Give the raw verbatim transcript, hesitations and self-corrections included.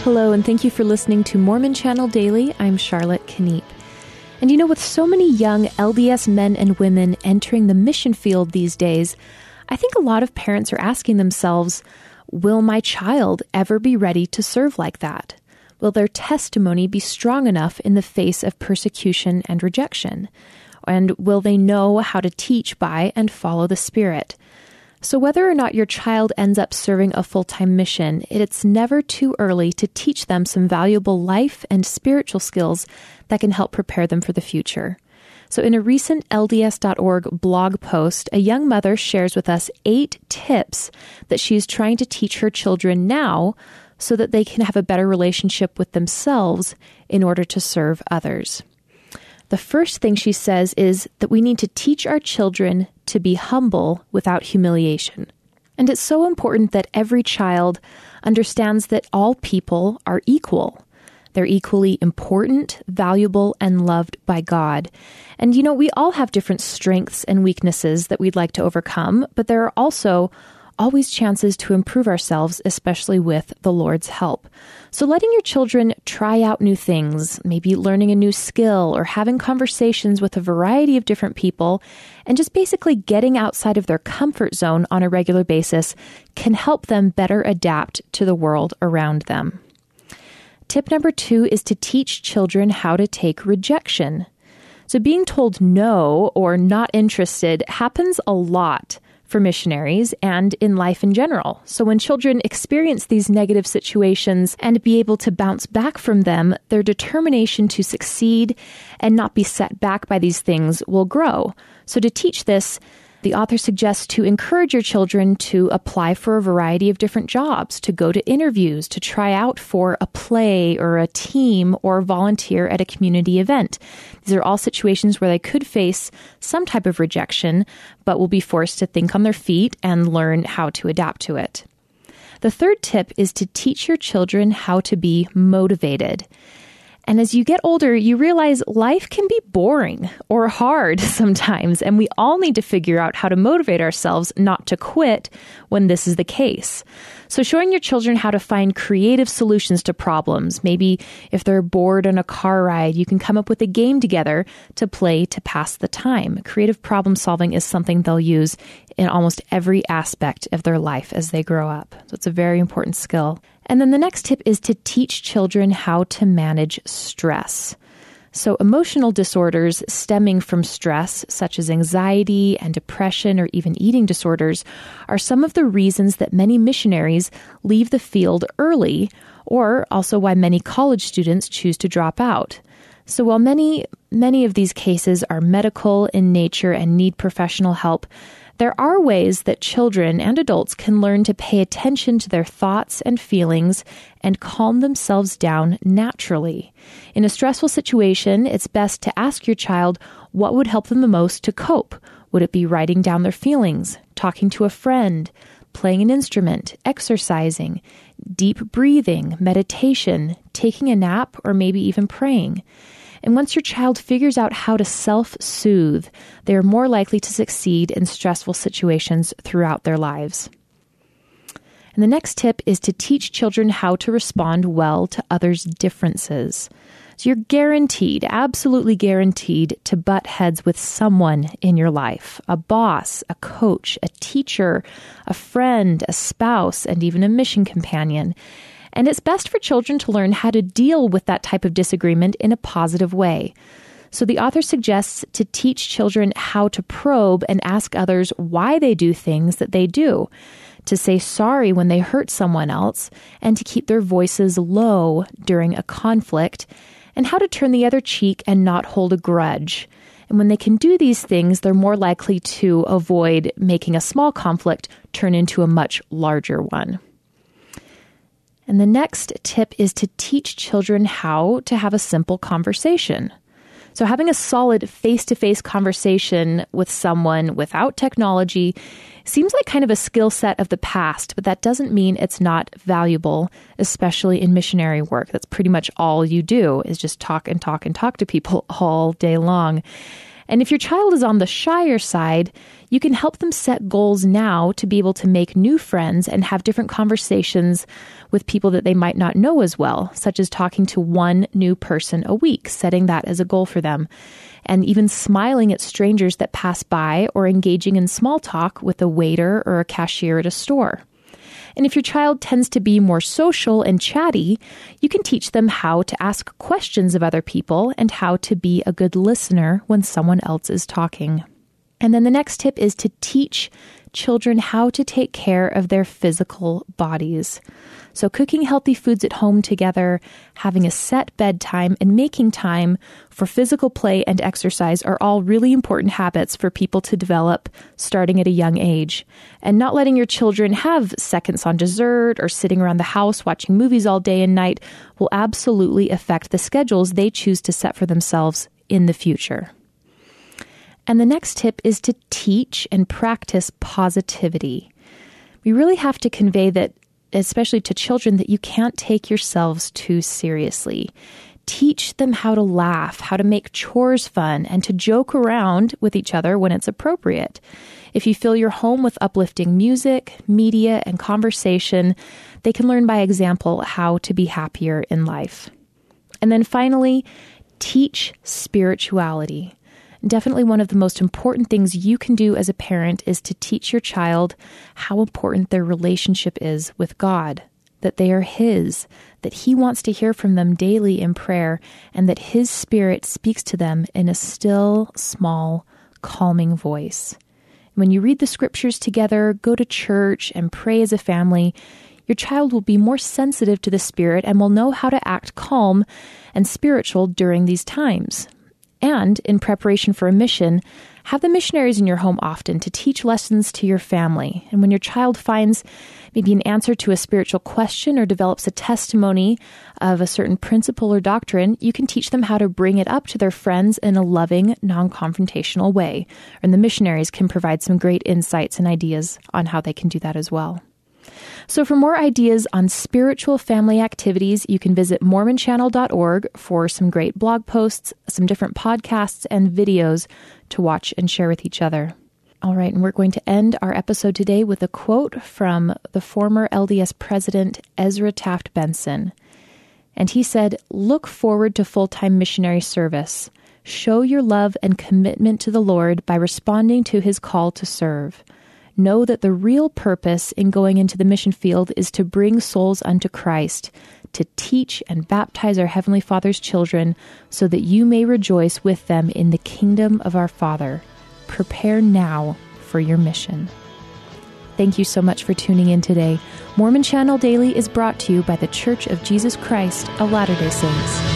Hello, and thank you for listening to Mormon Channel Daily. I'm Charlotte Kniep. And you know, with so many young L D S men and women entering the mission field these days, I think a lot of parents are asking themselves, will my child ever be ready to serve like that? Will their testimony be strong enough in the face of persecution and rejection? And will they know how to teach by and follow the Spirit? So whether or not your child ends up serving a full-time mission, it's never too early to teach them some valuable life and spiritual skills that can help prepare them for the future. So in a recent L D S dot org blog post, a young mother shares with us eight tips that she's trying to teach her children now so that they can have a better relationship with themselves in order to serve others. The first thing she says is that we need to teach our children to be humble without humiliation. And it's so important that every child understands that all people are equal. They're equally important, valuable, and loved by God. And, you know, we all have different strengths and weaknesses that we'd like to overcome, but there are also always chances to improve ourselves, especially with the Lord's help. So letting your children try out new things, maybe learning a new skill or having conversations with a variety of different people, and just basically getting outside of their comfort zone on a regular basis can help them better adapt to the world around them. Tip number two is to teach children how to take rejection. So being told no or not interested happens a lot for missionaries and in life in general. So when children experience these negative situations and be able to bounce back from them, their determination to succeed and not be set back by these things will grow. So to teach this, the author suggests to encourage your children to apply for a variety of different jobs, to go to interviews, to try out for a play or a team or volunteer at a community event. These are all situations where they could face some type of rejection, but will be forced to think on their feet and learn how to adapt to it. The third tip is to teach your children how to be motivated. And as you get older, you realize life can be boring or hard sometimes, and we all need to figure out how to motivate ourselves not to quit when this is the case. So showing your children how to find creative solutions to problems. Maybe if they're bored on a car ride, you can come up with a game together to play to pass the time. Creative problem solving is something they'll use in almost every aspect of their life as they grow up. So it's a very important skill. And then the next tip is to teach children how to manage stress. So emotional disorders stemming from stress, such as anxiety and depression or even eating disorders, are some of the reasons that many missionaries leave the field early, or also why many college students choose to drop out. So while many, many of these cases are medical in nature and need professional help, there are ways that children and adults can learn to pay attention to their thoughts and feelings and calm themselves down naturally. In a stressful situation, it's best to ask your child what would help them the most to cope. Would it be writing down their feelings, talking to a friend, playing an instrument, exercising, deep breathing, meditation, taking a nap, or maybe even praying? And once your child figures out how to self-soothe, they are more likely to succeed in stressful situations throughout their lives. And the next tip is to teach children how to respond well to others' differences. So you're guaranteed, absolutely guaranteed, to butt heads with someone in your life, a boss, a coach, a teacher, a friend, a spouse, and even a mission companion. And it's best for children to learn how to deal with that type of disagreement in a positive way. So the author suggests to teach children how to probe and ask others why they do things that they do, to say sorry when they hurt someone else, and to keep their voices low during a conflict, and how to turn the other cheek and not hold a grudge. And when they can do these things, they're more likely to avoid making a small conflict turn into a much larger one. And the next tip is to teach children how to have a simple conversation. So having a solid face-to-face conversation with someone without technology seems like kind of a skill set of the past, but that doesn't mean it's not valuable, especially in missionary work. That's pretty much all you do is just talk and talk and talk to people all day long. And if your child is on the shyer side, you can help them set goals now to be able to make new friends and have different conversations with people that they might not know as well, such as talking to one new person a week, setting that as a goal for them, and even smiling at strangers that pass by or engaging in small talk with a waiter or a cashier at a store. And if your child tends to be more social and chatty, you can teach them how to ask questions of other people and how to be a good listener when someone else is talking. And then the next tip is to teach children how to take care of their physical bodies. So cooking healthy foods at home together, having a set bedtime, and making time for physical play and exercise are all really important habits for people to develop starting at a young age. And not letting your children have seconds on dessert or sitting around the house watching movies all day and night will absolutely affect the schedules they choose to set for themselves in the future. And the next tip is to teach and practice positivity. We really have to convey that, especially to children, that you can't take yourselves too seriously. Teach them how to laugh, how to make chores fun, and to joke around with each other when it's appropriate. If you fill your home with uplifting music, media, and conversation, they can learn by example how to be happier in life. And then finally, teach spirituality. Definitely one of the most important things you can do as a parent is to teach your child how important their relationship is with God, that they are His, that He wants to hear from them daily in prayer, and that His Spirit speaks to them in a still, small, calming voice. When you read the scriptures together, go to church, and pray as a family, your child will be more sensitive to the Spirit and will know how to act calm and spiritual during these times. And in preparation for a mission, have the missionaries in your home often to teach lessons to your family. And when your child finds maybe an answer to a spiritual question or develops a testimony of a certain principle or doctrine, you can teach them how to bring it up to their friends in a loving, non-confrontational way. And the missionaries can provide some great insights and ideas on how they can do that as well. So for more ideas on spiritual family activities, you can visit mormon channel dot org for some great blog posts, some different podcasts, and videos to watch and share with each other. All right, and we're going to end our episode today with a quote from the former L D S president, Ezra Taft Benson. And he said, "Look forward to full-time missionary service. Show your love and commitment to the Lord by responding to His call to serve. Know that the real purpose in going into the mission field is to bring souls unto Christ, to teach and baptize our Heavenly Father's children so that you may rejoice with them in the kingdom of our Father. Prepare now for your mission." Thank you so much for tuning in today. Mormon Channel Daily is brought to you by The Church of Jesus Christ of Latter-day Saints.